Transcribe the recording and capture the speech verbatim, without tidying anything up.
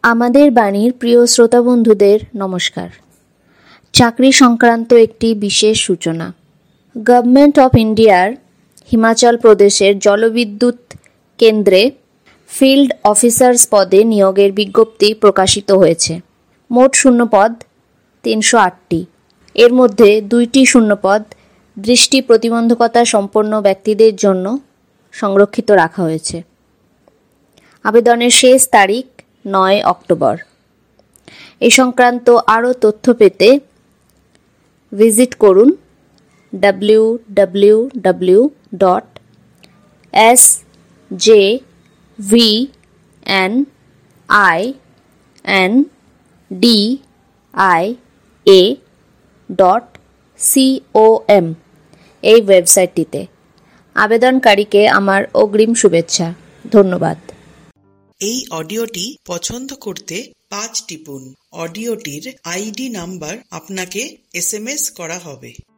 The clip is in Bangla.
আমাদের বাণীর প্রিয় শ্রোতা বন্ধুদের নমস্কার। চাকরি সংক্রান্ত একটি বিশেষ সূচনা। গভর্নমেন্ট অফ ইন্ডিয়ার হিমাচল প্রদেশের জলবিদ্যুৎ কেন্দ্রে ফিল্ড অফিসার্স পদে নিয়োগের বিজ্ঞপ্তি প্রকাশিত হয়েছে। মোট শূন্যপদ তিনশো আটটি। এর মধ্যে দুইটি শূন্যপদ দৃষ্টি প্রতিবন্ধকতা সম্পন্ন ব্যক্তিদের জন্য সংরক্ষিত রাখা হয়েছে। আবেদনের শেষ তারিখ নয় অক্টোবর। এ সংক্রান্ত আরও তথ্য পেতে ভিজিট করুন W W W dot S J V N I N D I A dot C O M এই ওয়েবসাইটটিতে। আবেদনকারীকে আমার অগ্রিম শুভেচ্ছা। ধন্যবাদ। এই অডিওটি পছন্দ করতে পাঁচ টিপুন। অডিওটির আইডি নাম্বার আপনাকে এস এম এস করা হবে।